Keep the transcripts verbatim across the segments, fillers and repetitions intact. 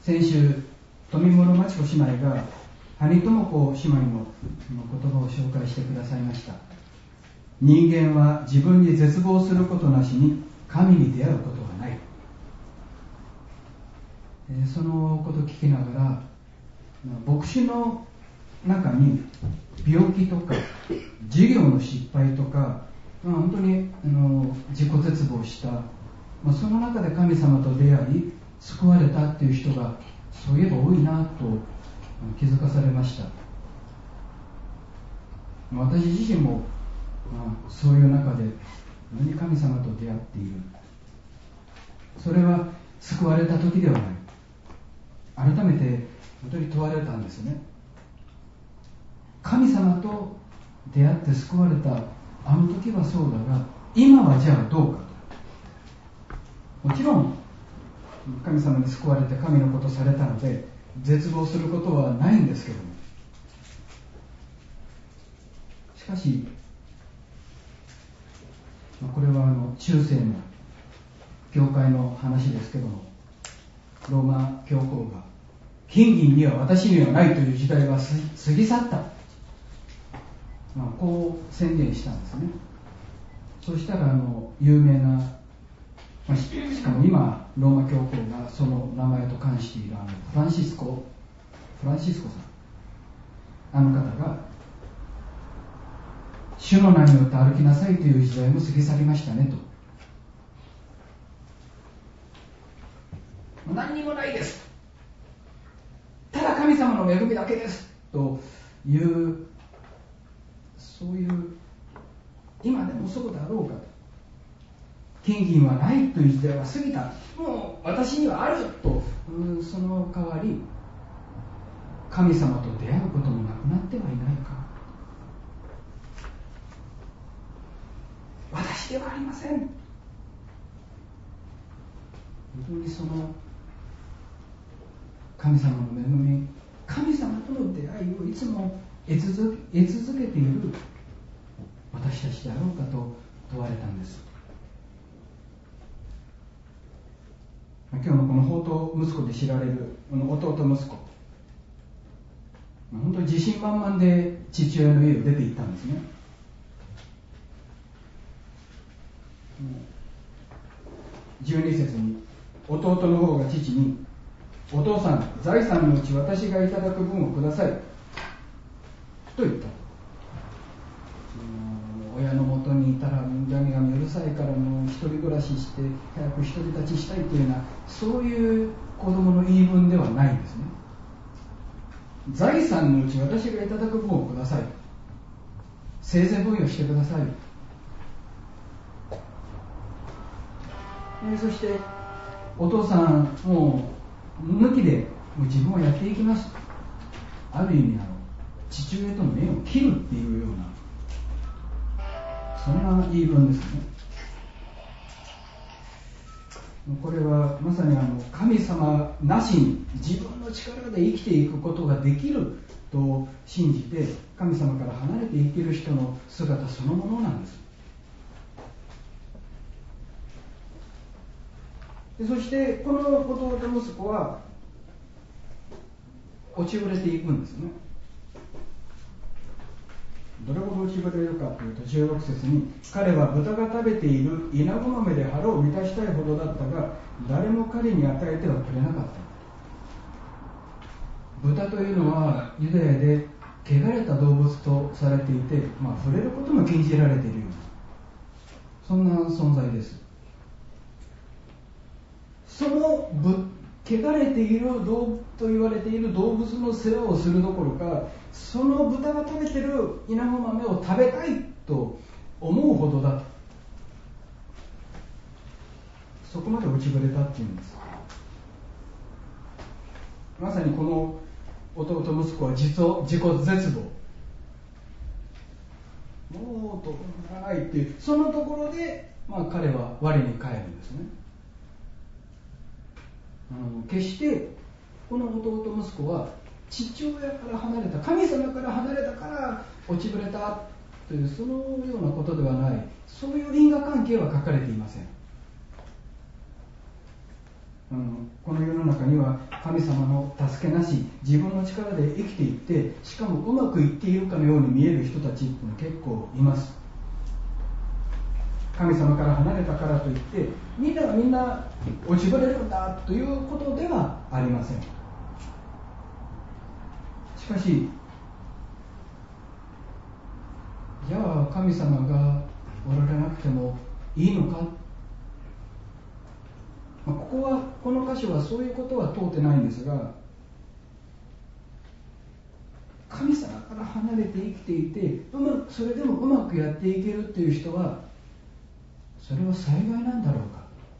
先週富室真知子姉妹が埴智子姉妹の言葉を紹介してくださいました。人間は自分に絶望することなしに神に出会うことはない。そのことを聞きながら、牧師の中に病気とか事業の失敗とか、まあ、本当にあの自己絶望した、まあ、その中で神様と出会い救われたっていう人がそういえば多いなと気づかされました。私自身も、まあ、そういう中で本当に神様と出会っている。それは救われた時ではない。改めて本当に問われたんですね。神様と出会って救われたあの時はそうだが、今はじゃあどうかと。もちろん神様に救われて神のことされたので絶望することはないんですけども、しかしこれはあの中世の教会の話ですけども、ローマ教皇が金銀には私にはないという時代は過ぎ去った、まあ、こう宣言したんですね。そしたらあの有名な、まあ、しかも今ローマ教皇がその名前と冠しているあのフランシスコフランシスコさん、あの方が主の名によって歩きなさいという時代も過ぎ去りましたねと。何にもないです、ただ神様の恵みだけですという、そういう今でもそうだろうかと。金銀はないという時代は過ぎた、もう私にはあると、うん、その代わり神様と出会うこともなくなってはいないか。私ではありません。本当にその神様の恵み、神様との出会いをいつも得続け、得続けている私たちであろうかと問われたんです。今日のこの放蕩息子で知られるこの弟息子、本当に自信満々で父親の家を出て行ったんですね。じゅうに節に弟の方が父に、お父さん、財産のうち私がいただく分をくださいと言った。親のもとにいたらガミガミうるさいからもう一人暮らしして早く独り立ちしたいというような、そういう子供の言い分ではないんですね。財産のうち私がいただく分をください、生前分与してください。そしてお父さんもう抜きでもう自分はやっていきます、ある意味あの父親との縁を切るっていうような、そんな言い分ですね。これはまさにあの神様なしに自分の力で生きていくことができると信じて神様から離れて生きる人の姿そのものなんです。でそしてこの弟息子は落ちぶれていくんですね。どれほど落ちぶれるかというと、じゅうろく節に、彼は豚が食べている稲子豆で腹を満たしたいほどだったが、誰も彼に与えてはくれなかった。豚というのはユダヤで汚れた動物とされていて、まあ、触れることも禁じられているような、そんな存在です。そのぶ汚れている動と言われている動物の世話をするどころか、その豚が食べている稲穂豆を食べたいと思うほどだと、そこまで落ちぶれたっていうんです。まさにこの弟息子は自己絶望、もうとならないっていう、そのところで、まあ、彼は我に返るんですね。あの決してこの弟息子は父親から離れた、神様から離れたから落ちぶれたという、そのようなことではない、そういう因果関係は書かれていません。あのこの世の中には神様の助けなし、自分の力で生きていって、しかもうまくいっているかのように見える人たちっていうのは結構います。神様から離れたからといってみんながみんな落ちぶれるんだということではありません。しかし、じゃあ神様がおられなくてもいいのか、まあ、ここはこの箇所はそういうことは通ってないんですが、神様から離れて生きていてうまくそれでもうまくやっていけるっていう人は、それは幸いなんだろうか。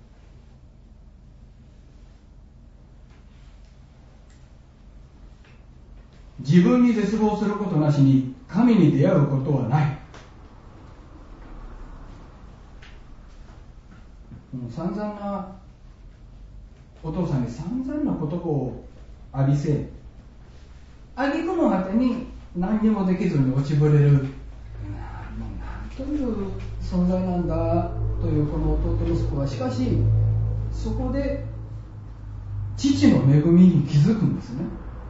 自分に絶望することなしに神に出会うことはない。もう散々なお父さんに散々な言葉を浴びせ、挙句の果てに何にもできずに落ちぶれる、もう何という存在なんだというこの弟息子は、しかしそこで父の恵みに気づくんですね。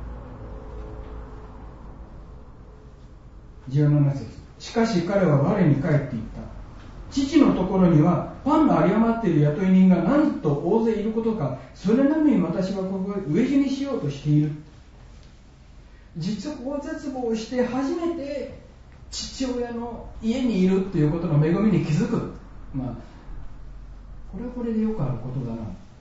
じゅうなな節、しかし彼は我に帰っていった。父のところにはパンの有り余っている雇い人がなんと大勢いることか、それなのに私はここへ飢え死にしようとしている。実は絶望して初めて父親の家にいるということの恵みに気づく。まあこれはこれでよくあることだな。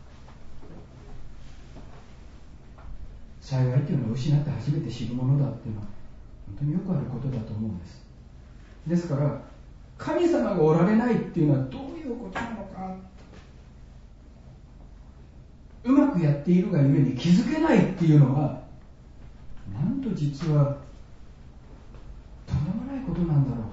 幸いというのは失って初めて知るものだっていうのは本当によくあることだと思うんです。ですから神様がおられないっていうのはどういうことなのか、うまくやっているがゆえに気づけないっていうのは、なんと実はとんでもないことなんだろ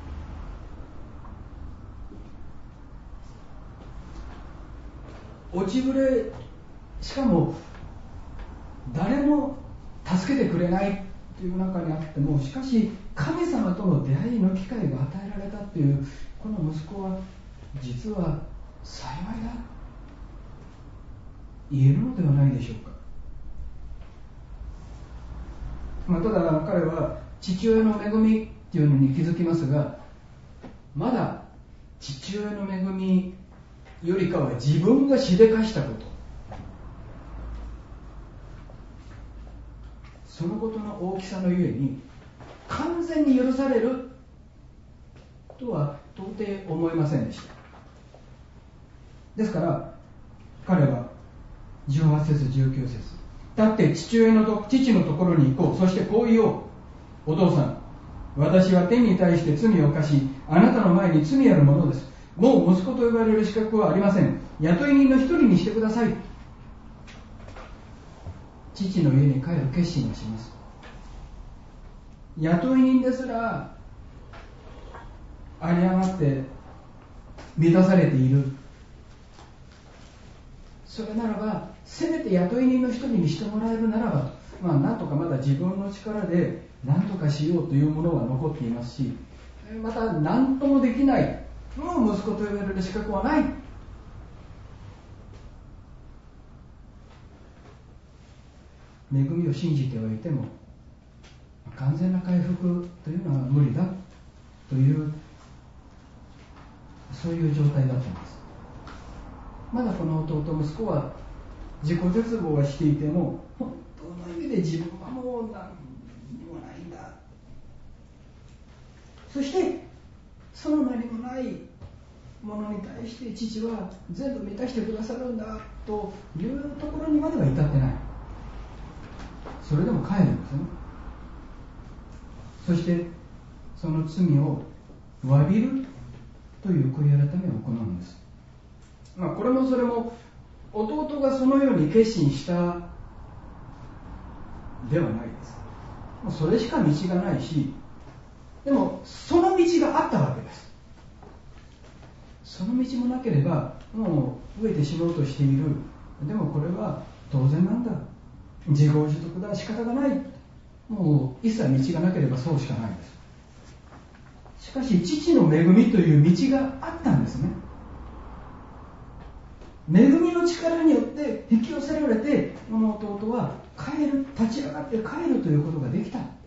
うか。落ちぶれ、しかも誰も助けてくれないという中にあっても、しかし神様との出会いの機会が与えられたというこの息子は実は幸いだ言えるのではないでしょうか。まあ、ただ彼は父親の恵みっていうのに気づきますが、まだ父親の恵みよりかは自分がしでかしたこと、そのことの大きさのゆえに完全に許されるとは到底思えませんでした。ですから彼はじゅうはち節じゅうきゅう節、だって父親のと父のところに行こう、そしてこう言おう、お父さん、私は天に対して罪を犯し、あなたの前に罪あるものです。もう息子と呼ばれる資格はありません。雇い人の一人にしてください。父の家に帰る決心をします。雇い人ですら有り余って満たされている。それならばせめて雇い人の一人にしてもらえるならばと、まあ、なんとかまだ自分の力で何とかしようというものは残っていますし、また何ともできない、もう息子と呼ばれる資格はない。恵みを信じておいても完全な回復というのは無理だという、そういう状態だったんです。まだこの弟息子は自己絶望はしていても、本当の意味で自分はもう何にもないんだ、そしてその何もないものに対して父は全部満たしてくださるんだというところにまでは至ってない。それでも帰るんですね。そしてその罪を詫びるという悔い改めを行うんです。まあ、これもそれも弟がそのように決心したではないです。それしか道がないし、でもその道があったわけです。その道もなければもう飢えてしまおうとしている。でもこれは当然なんだ、自業自得だ、仕方がない、もう一切道がなければそうしかないです。しかし父の恵みという道があったんですね。 恵みの力によって引き寄せられて、この弟は帰る、立ち上がって帰るということができた。